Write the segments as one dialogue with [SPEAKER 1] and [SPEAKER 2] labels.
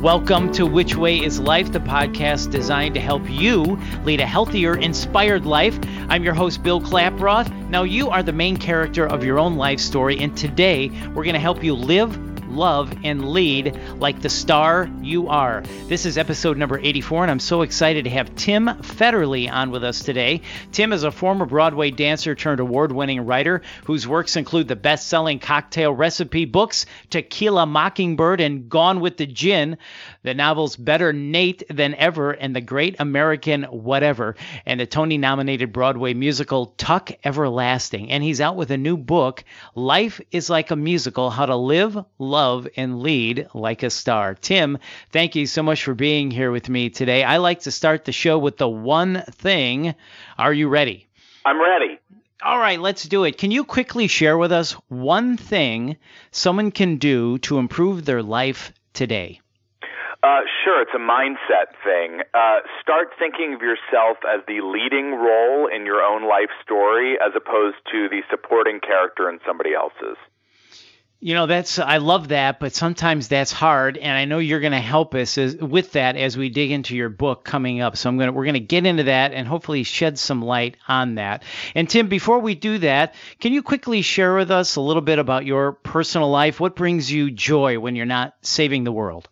[SPEAKER 1] Welcome to Which Way is Life, the podcast designed to help you lead a healthier, inspired life. I'm your host, Bill Klaproth. Now, you are the main character of your own life story, and today we're going to help you live, love, and lead like the star you are. This is episode number 84, and I'm so excited to have Tim Federle on with us today. Tim is a former Broadway dancer turned award-winning writer whose works include the best-selling cocktail recipe books Tequila Mockingbird and Gone with the Gin, the novels Better Nate Than Ever and The Great American Whatever, and the Tony-nominated Broadway musical Tuck Everlasting. And he's out with a new book, Life is Like a Musical, How to Live, Love, and Lead Like a Star. Tim, thank you so much for being here with me today. I like to start the show with the one thing. Are you ready?
[SPEAKER 2] I'm ready.
[SPEAKER 1] All right, let's do it. Can you quickly share with us one thing someone can do to improve their life today?
[SPEAKER 2] Sure, it's a mindset thing. Start thinking of yourself as the leading role in your own life story as opposed to the supporting character in somebody else's.
[SPEAKER 1] You know, I love that, but sometimes that's hard, and I know you're going to help us with that as we dig into your book coming up. So we're going to get into that and hopefully shed some light on that. And Tim, before we do that, can you quickly share with us a little bit about your personal life? What brings you joy when you're not saving the world?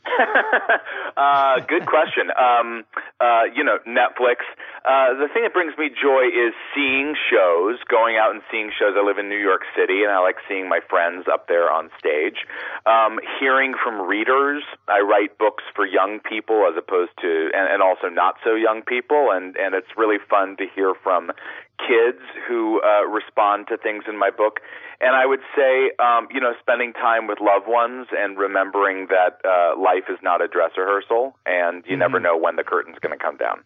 [SPEAKER 2] Good question. Netflix. The thing that brings me joy is seeing shows, going out and seeing shows. I live in New York City, and I like seeing my friends up there on stage. Hearing from readers. I write books for young people as opposed to, and also not so young people, and it's really fun to hear from kids who respond to things in my book. And I would say, spending time with loved ones and remembering that life is not a dress rehearsal, and you never know when the curtain's going to come down.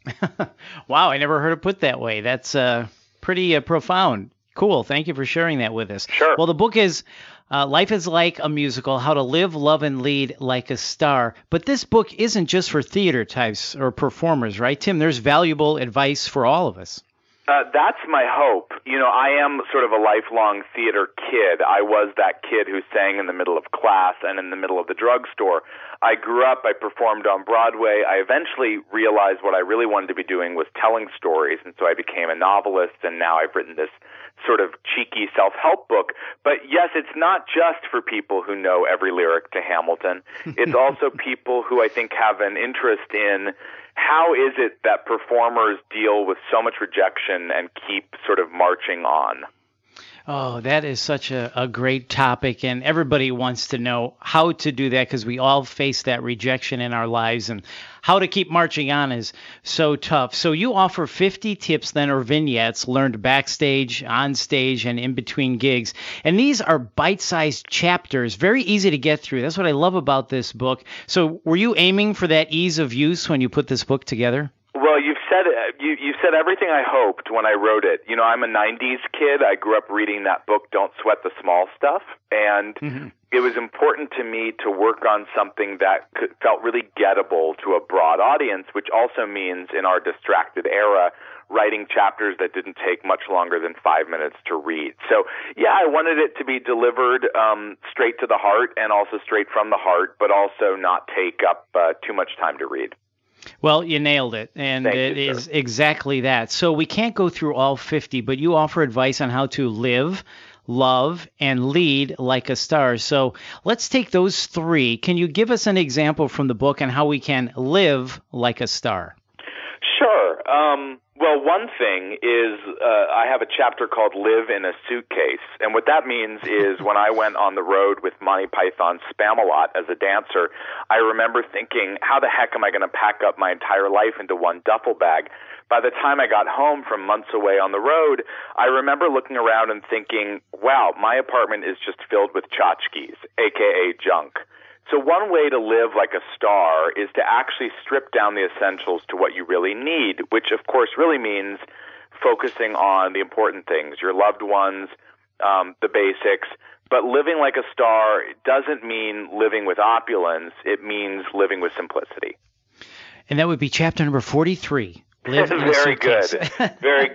[SPEAKER 1] Wow, I never heard it put that way. That's pretty profound. Cool. Thank you for sharing that with us.
[SPEAKER 2] Sure.
[SPEAKER 1] Well, the book is Life is Like a Musical, How to Live, Love, and Lead Like a Star. But this book isn't just for theater types or performers, right, Tim? There's valuable advice for all of us.
[SPEAKER 2] That's my hope. I am sort of a lifelong theater kid. I was that kid who sang in the middle of class and in the middle of the drugstore. I grew up, I performed on Broadway. I eventually realized what I really wanted to be doing was telling stories, and so I became a novelist, and now I've written this sort of cheeky self-help book. But yes, it's not just for people who know every lyric to Hamilton. It's also people who I think have an interest in how is it that performers deal with so much rejection and keep sort of marching on?
[SPEAKER 1] Oh, that is such a great topic, and everybody wants to know how to do that because we all face that rejection in our lives, and how to keep marching on is so tough. So you offer 50 tips then, or vignettes, learned backstage, on stage, and in between gigs. And these are bite-sized chapters, very easy to get through. That's what I love about this book. So were you aiming for that ease of use when you put this book together?
[SPEAKER 2] Well, you've said everything I hoped when I wrote it. I'm a 90s kid. I grew up reading that book, Don't Sweat the Small Stuff. And it was important to me to work on something that felt really gettable to a broad audience, which also means in our distracted era, writing chapters that didn't take much longer than 5 minutes to read. So, yeah, I wanted it to be delivered straight to the heart and also straight from the heart, but also not take up too much time to read.
[SPEAKER 1] Well, you nailed it, and it is exactly that. So we can't go through all 50, but you offer advice on how to live, love, and lead like a star. So let's take those three. Can you give us an example from the book on how we can live like a star?
[SPEAKER 2] Sure. Well, one thing is I have a chapter called Live in a Suitcase. And what that means is when I went on the road with Monty Python's Spamalot as a dancer, I remember thinking, how the heck am I going to pack up my entire life into one duffel bag? By the time I got home from months away on the road, I remember looking around and thinking, wow, my apartment is just filled with tchotchkes, a.k.a. junk. So one way to live like a star is to actually strip down the essentials to what you really need, which of course really means focusing on the important things, your loved ones, the basics. But living like a star doesn't mean living with opulence. It means living with simplicity.
[SPEAKER 1] And that would be chapter number 43. Live in a suitcase.
[SPEAKER 2] Very good. Very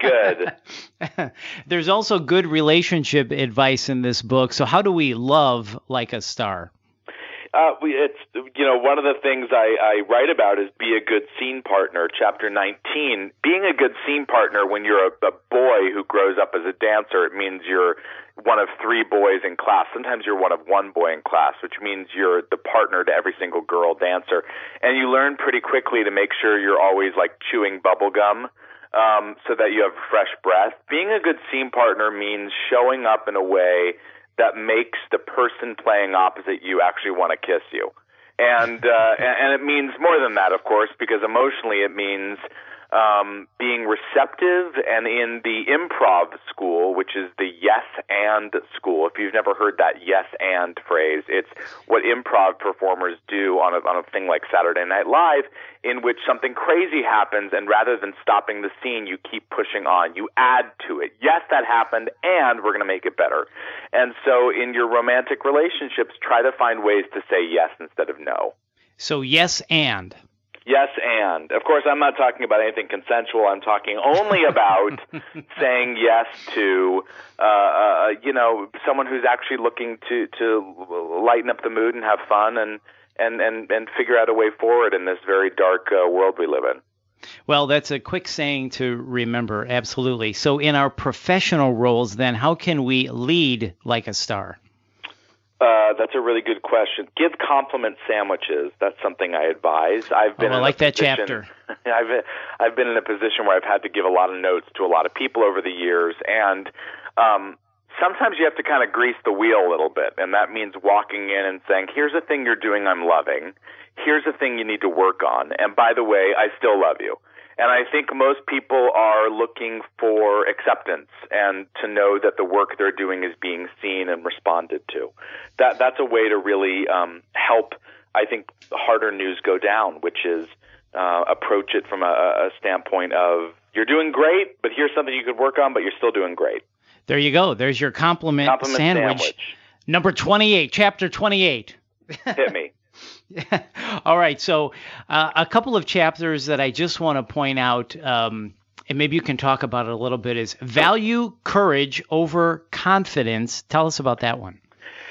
[SPEAKER 2] good.
[SPEAKER 1] There's also good relationship advice in this book. So how do we love like a star?
[SPEAKER 2] It's one of the things I write about is be a good scene partner. Chapter 19, being a good scene partner when you're a boy who grows up as a dancer, it means you're one of 3 boys in class. Sometimes you're one of 1 boy in class, which means you're the partner to every single girl dancer. And you learn pretty quickly to make sure you're always like chewing bubble gum so that you have fresh breath. Being a good scene partner means showing up in a way that makes the person playing opposite you actually want to kiss you. And it means more than that, of course, because emotionally it means being receptive. And in the improv school, which is the yes and school, if you've never heard that yes and phrase, it's what improv performers do on a thing like Saturday Night Live, in which something crazy happens, and rather than stopping the scene, you keep pushing on. You add to it. Yes, that happened, and we're going to make it better. And so in your romantic relationships, try to find ways to say yes instead of no.
[SPEAKER 1] So yes and.
[SPEAKER 2] Yes, and. Of course, I'm not talking about anything consensual. I'm talking only about saying yes to, someone who's actually looking to lighten up the mood and have fun and figure out a way forward in this very dark world we live in.
[SPEAKER 1] Well, that's a quick saying to remember, absolutely. So in our professional roles, then, how can we lead like a star?
[SPEAKER 2] That's a really good question. Give compliment sandwiches. That's something I advise. I've been
[SPEAKER 1] I like that chapter.
[SPEAKER 2] I've been in a position where I've had to give a lot of notes to a lot of people over the years, and sometimes you have to kind of grease the wheel a little bit, and that means walking in and saying, here's a thing you're doing I'm loving. Here's a thing you need to work on. And by the way, I still love you. And I think most people are looking for acceptance and to know that the work they're doing is being seen and responded to. That's a way to really help, I think, harder news go down, which is approach it from a standpoint of, you're doing great, but here's something you could work on, but you're still doing great.
[SPEAKER 1] There you go. There's your compliment sandwich. Number 28, chapter 28.
[SPEAKER 2] Hit me.
[SPEAKER 1] All right. So a couple of chapters that I just want to point out, and maybe you can talk about it a little bit, is value courage over confidence. Tell us about that one.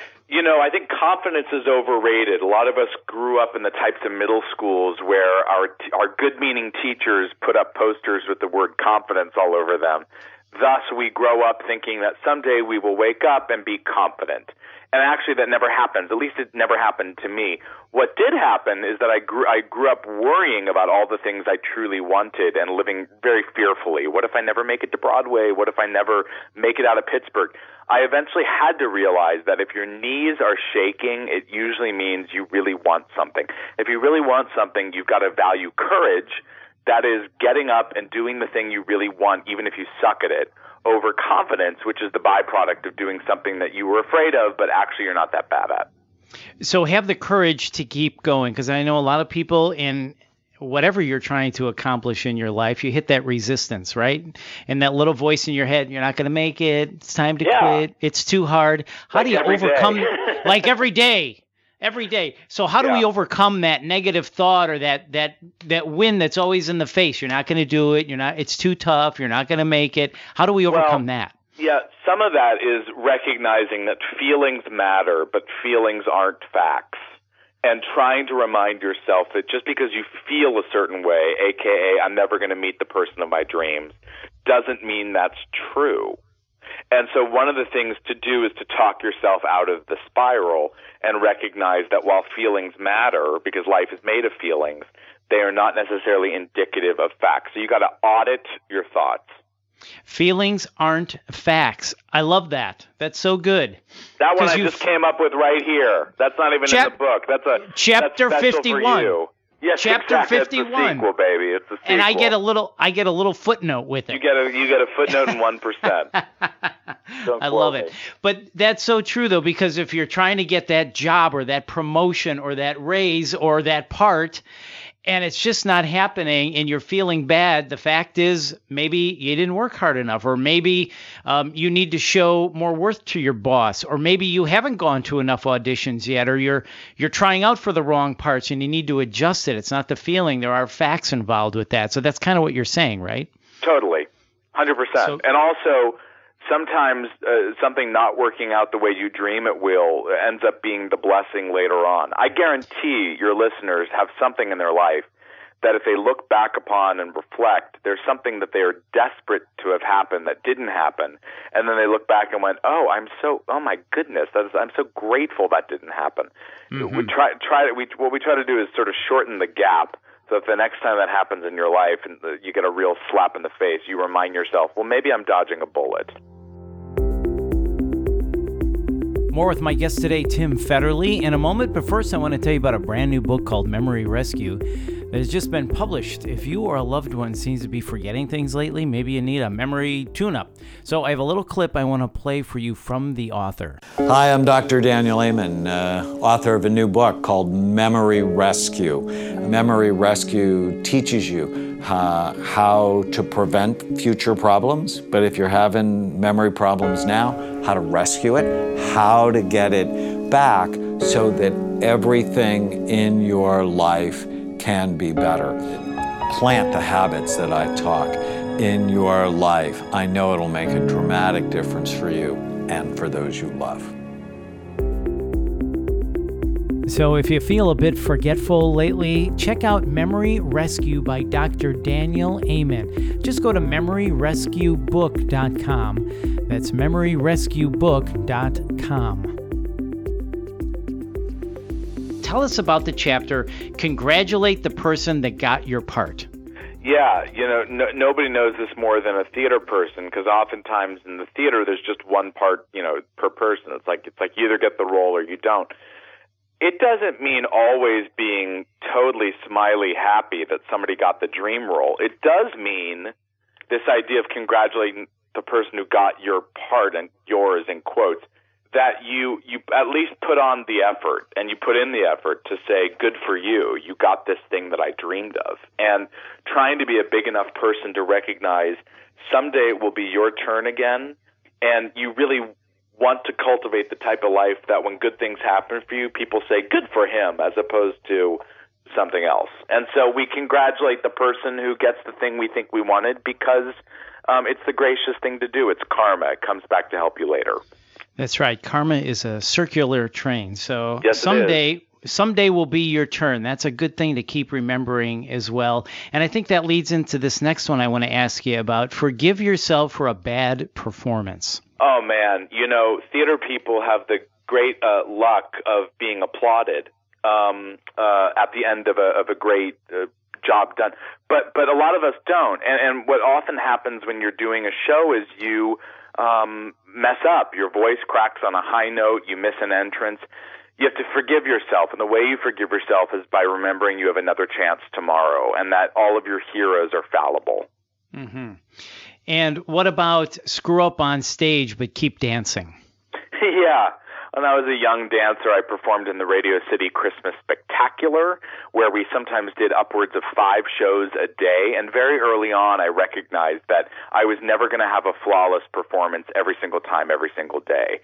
[SPEAKER 2] I think confidence is overrated. A lot of us grew up in the types of middle schools where our good-meaning teachers put up posters with the word confidence all over them. Thus, we grow up thinking that someday we will wake up and be confident. And actually, that never happens. At least it never happened to me. What did happen is that I grew up worrying about all the things I truly wanted and living very fearfully. What if I never make it to Broadway? What if I never make it out of Pittsburgh? I eventually had to realize that if your knees are shaking, it usually means you really want something. If you really want something, you've got to value courage. That is getting up and doing the thing you really want, even if you suck at it, over confidence, which is the byproduct of doing something that you were afraid of, but actually you're not that bad at.
[SPEAKER 1] So have the courage to keep going, because I know a lot of people in whatever you're trying to accomplish in your life, you hit that resistance, right? And that little voice in your head, you're not going to make it, it's time to quit, it's too hard. How do you overcome like every day? Every day. So how do we overcome that negative thought or that wind that's always in the face? You're not going to do it. It's too tough. You're not going to make it. How do we overcome that?
[SPEAKER 2] Yeah, some of that is recognizing that feelings matter, but feelings aren't facts. And trying to remind yourself that just because you feel a certain way, aka I'm never going to meet the person of my dreams, doesn't mean that's true. And so one of the things to do is to talk yourself out of the spiral and recognize that while feelings matter, because life is made of feelings, they are not necessarily indicative of facts. So you got to audit your thoughts.
[SPEAKER 1] Feelings aren't facts. I love that. That's so good.
[SPEAKER 2] That one I just came up with right here. That's not even in the book. That's
[SPEAKER 1] chapter 51.
[SPEAKER 2] For you. Yes,
[SPEAKER 1] chapter
[SPEAKER 2] exactly.
[SPEAKER 1] 51.
[SPEAKER 2] It's the sequel, baby. It's the sequel.
[SPEAKER 1] And I get a little footnote with it.
[SPEAKER 2] You get a footnote and 1%.
[SPEAKER 1] I love it. But that's so true, though, because if you're trying to get that job or that promotion or that raise or that part, and it's just not happening and you're feeling bad, the fact is maybe you didn't work hard enough, or maybe you need to show more worth to your boss, or maybe you haven't gone to enough auditions yet, or you're trying out for the wrong parts and you need to adjust it. It's not the feeling. There are facts involved with that. So that's kind of what you're saying, right?
[SPEAKER 2] Totally. 100%. And also, sometimes something not working out the way you dream it will ends up being the blessing later on. I guarantee your listeners have something in their life that if they look back upon and reflect, there's something that they are desperate to have happened that didn't happen. And then they look back and went, oh my goodness, I'm so grateful that didn't happen. Mm-hmm. What we try to do is sort of shorten the gap. So if the next time that happens in your life and you get a real slap in the face, you remind yourself, well, maybe I'm dodging a bullet.
[SPEAKER 1] More with my guest today, Tim Federle, in a moment. But first, I want to tell you about a brand new book called Memory Rescue that has just been published. If you or a loved one seems to be forgetting things lately, maybe you need a memory tune-up. So I have a little clip I want to play for you from the author.
[SPEAKER 3] Hi, I'm Dr. Daniel Amen, author of a new book called Memory Rescue. Memory Rescue teaches you how to prevent future problems, but if you're having memory problems now, how to rescue it, how to get it back so that everything in your life can be better. Plant the habits that I talk in your life. I know it'll make a dramatic difference for you and for those you love.
[SPEAKER 1] So if you feel a bit forgetful lately, check out Memory Rescue by Dr. Daniel Amen. Just go to memoryrescuebook.com. That's memoryrescuebook.com. Tell us about the chapter, Congratulate the Person That Got Your Part.
[SPEAKER 2] Yeah, nobody knows this more than a theater person, because oftentimes in the theater there's just one part, per person. It's like you either get the role or you don't. It doesn't mean always being totally smiley happy that somebody got the dream role. It does mean this idea of congratulating the person who got your part, and yours in quotes, that you at least put on the effort, and you put in the effort to say, good for you, you got this thing that I dreamed of. And trying to be a big enough person to recognize someday it will be your turn again, and you really want to cultivate the type of life that when good things happen for you, people say, good for him, as opposed to something else. And so we congratulate the person who gets the thing we think we wanted, because it's the gracious thing to do. It's karma. It comes back to help you later.
[SPEAKER 1] That's right. Karma is a circular train. So
[SPEAKER 2] yes,
[SPEAKER 1] someday will be your turn. That's a good thing to keep remembering as well. And I think that leads into this next one I want to ask you about. Forgive yourself for a bad performance.
[SPEAKER 2] Oh, man. Theater people have the great luck of being applauded at the end of a great job done. But a lot of us don't. And what often happens when you're doing a show is you mess up. Your voice cracks on a high note. You miss an entrance. You have to forgive yourself. And the way you forgive yourself is by remembering you have another chance tomorrow, and that all of your heroes are fallible.
[SPEAKER 1] Mm-hmm. And what about screw up on stage but keep dancing?
[SPEAKER 2] Yeah. When I was a young dancer, I performed in the Radio City Christmas Spectacular, where we sometimes did upwards of 5 shows a day. And very early on, I recognized that I was never going to have a flawless performance every single time, every single day.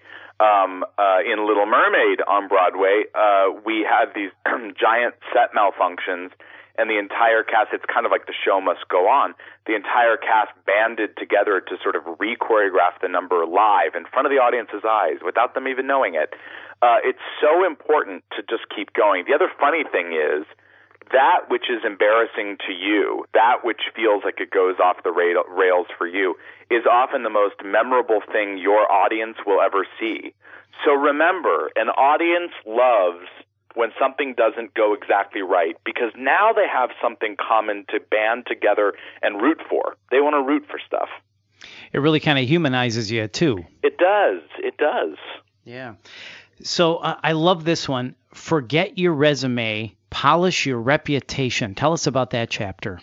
[SPEAKER 2] In Little Mermaid on Broadway, we had these giant set malfunctions, and the entire cast, it's kind of like the show must go on. The entire cast banded together to sort of re-choreograph the number live in front of the audience's eyes without them even knowing it. It's so important to just keep going. The other funny thing is that which is embarrassing to you, that which feels like it goes off the rails for you, is often the most memorable thing your audience will ever see. So remember, an audience loves when something doesn't go exactly right, because now they have something common to band together and root for. They want to root for stuff.
[SPEAKER 1] It really kind of humanizes you, too.
[SPEAKER 2] It does. It does.
[SPEAKER 1] Yeah. So I love this one. Forget your resume, polish your reputation. Tell us about that chapter.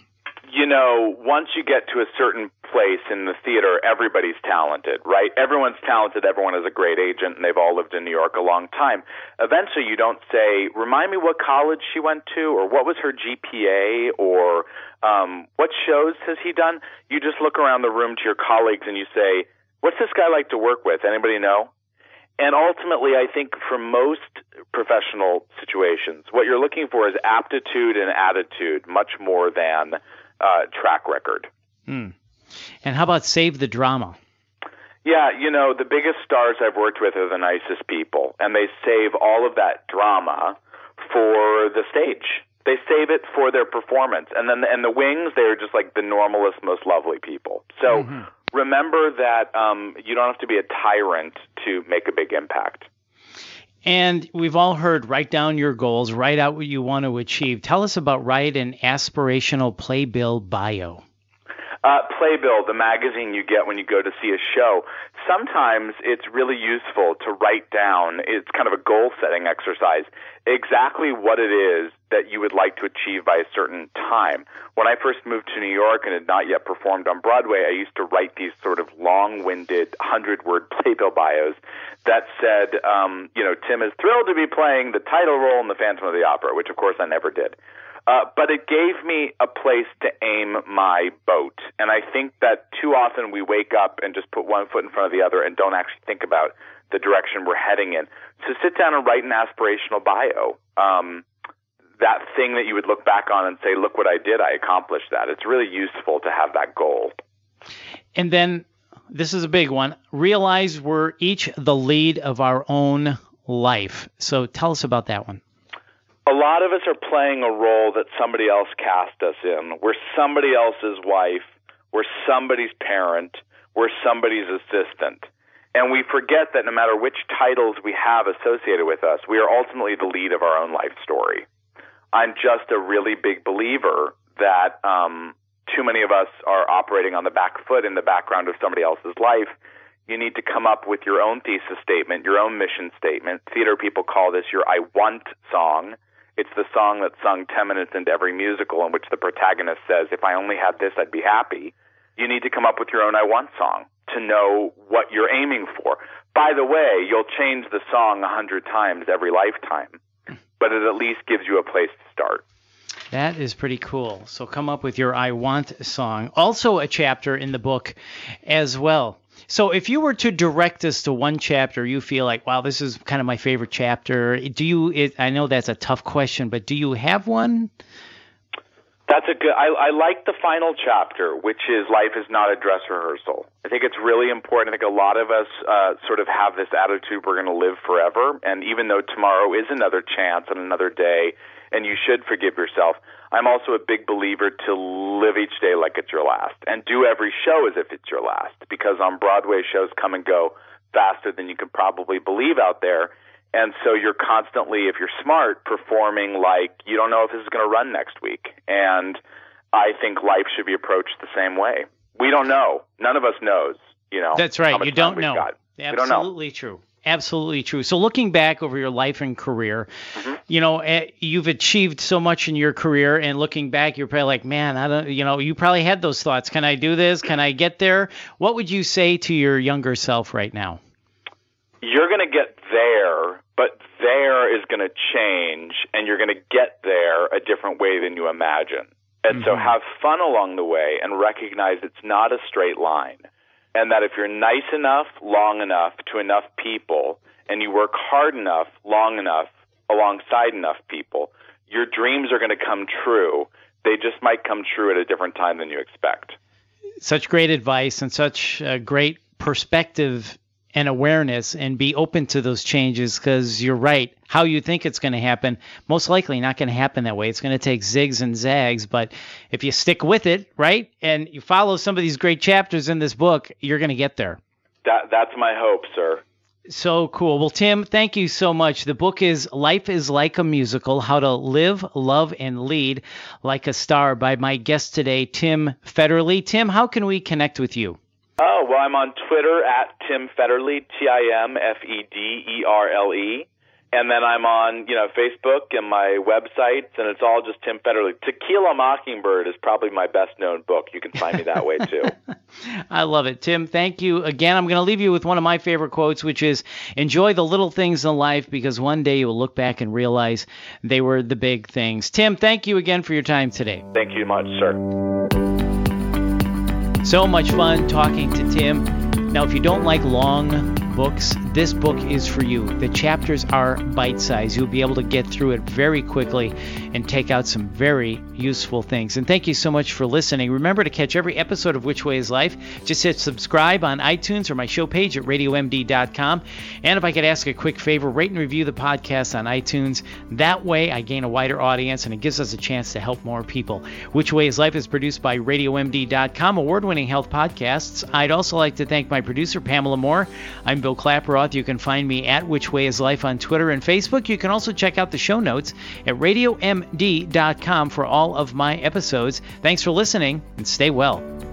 [SPEAKER 2] Once you get to a certain place in the theater, everybody's talented, right? Everyone's talented. Everyone is a great agent, and they've all lived in New York a long time. Eventually, you don't say, remind me what college she went to, or what was her GPA, or what shows has he done? You just look around the room to your colleagues and you say, what's this guy like to work with? Anybody know? And ultimately, I think for most professional situations, what you're looking for is aptitude and attitude much more than track record.
[SPEAKER 1] And how about save the drama?
[SPEAKER 2] Yeah, the biggest stars I've worked with are the nicest people, and they save all of that drama for the stage. They save it for their performance. And then the wings, they're just like the normalest, most lovely people. So remember that you don't have to be a tyrant to make a big impact.
[SPEAKER 1] And we've all heard, write down your goals, write out what you want to achieve. Tell us about Write an Aspirational Playbill Bio.
[SPEAKER 2] Playbill, the magazine you get when you go to see a show. Sometimes it's really useful to write down, it's kind of a goal-setting exercise, exactly what it is that you would like to achieve by a certain time. When I first moved to New York and had not yet performed on Broadway, I used to write these sort of long-winded 100-word playbill bios that said, Tim is thrilled to be playing the title role in The Phantom of the Opera, which of course I never did. But it gave me a place to aim my boat. And I think that too often we wake up and just put one foot in front of the other and don't actually think about the direction we're heading in. So sit down and write an aspirational bio. That thing that you would look back on and say, look what I did, I accomplished that. It's really useful to have that goal.
[SPEAKER 1] And then, this is a big one, realize we're each the lead of our own life. So tell us about that one.
[SPEAKER 2] A lot of us are playing a role that somebody else cast us in. We're somebody else's wife. We're somebody's parent. We're somebody's assistant. And we forget that no matter which titles we have associated with us, we are ultimately the lead of our own life story. I'm just a really big believer that too many of us are operating on the back foot in the background of somebody else's life. You need to come up with your own thesis statement, your own mission statement. Theater people call this your I want song. It's the song that's sung 10 minutes into every musical in which the protagonist says, if I only had this, I'd be happy. You need to come up with your own I want song to know what you're aiming for. By the way, you'll change the song 100 times every lifetime, but it at least gives you a place to start.
[SPEAKER 1] That is pretty cool. So come up with your I want song. Also a chapter in the book as well. So if you were to direct us to one chapter, you feel like, wow, this is kind of my favorite chapter. I know that's a tough question, but do you have one?
[SPEAKER 2] That's a good. I like the final chapter, which is life is not a dress rehearsal. I think it's really important. I think a lot of us sort of have this attitude we're going to live forever, and even though tomorrow is another chance and another day, and you should forgive yourself, I'm also a big believer to live each day like it's your last, and do every show as if it's your last, because on Broadway, shows come and go faster than you can probably believe out there. And so you're constantly, if you're smart, performing like you don't know if this is going to run next week. And I think life should be approached the same way. We don't know. None of us knows,
[SPEAKER 1] That's right. You don't know.
[SPEAKER 2] Absolutely
[SPEAKER 1] true. Absolutely true. So looking back over your life and career, you've achieved so much in your career, and looking back, you're probably like, man, you probably had those thoughts. Can I do this? Can I get there? What would you say to your younger self right now?
[SPEAKER 2] You're going to get there, but there is going to change, and you're going to get there a different way than you imagine. And so have fun along the way and recognize it's not a straight line. And that if you're nice enough, long enough to enough people, and you work hard enough, long enough, alongside enough people, your dreams are going to come true. They just might come true at a different time than you expect.
[SPEAKER 1] Such great advice and such a great perspective and awareness, and be open to those changes, because you're right. How you think it's going to happen, most likely not going to happen that way. It's going to take zigs and zags, but if you stick with it, right, and you follow some of these great chapters in this book, you're going to get there.
[SPEAKER 2] That's my hope, sir.
[SPEAKER 1] So cool. Well, Tim, thank you so much. The book is Life is Like a Musical, How to Live, Love, and Lead Like a Star, by my guest today, Tim Federle. Tim, how can we connect with you?
[SPEAKER 2] Oh, well, I'm on Twitter at Tim Federle, TimFederle. And then I'm on, Facebook and my websites, and it's all just Tim Federle. Tequila Mockingbird is probably my best-known book. You can find me that way, too.
[SPEAKER 1] I love it. Tim, thank you again. I'm going to leave you with one of my favorite quotes, which is, enjoy the little things in life, because one day you will look back and realize they were the big things. Tim, thank you again for your time today.
[SPEAKER 2] Thank you much, sir.
[SPEAKER 1] So much fun talking to Tim. Now, if you don't like long books, this book is for you. The chapters are bite-sized. You'll be able to get through it very quickly and take out some very useful things. And thank you so much for listening. Remember to catch every episode of Which Way is Life. Just hit subscribe on iTunes or my show page at radiomd.com. And if I could ask a quick favor, rate and review the podcast on iTunes. That way I gain a wider audience and it gives us a chance to help more people. Which Way is Life is produced by radiomd.com, award-winning health podcasts. I'd also like to thank my producer, Pamela Moore. I'm Bill Klaproth. You can find me at Which Way is Life on Twitter and Facebook. You can also check out the show notes at radiomd.com for all of my episodes. Thanks for listening and stay well.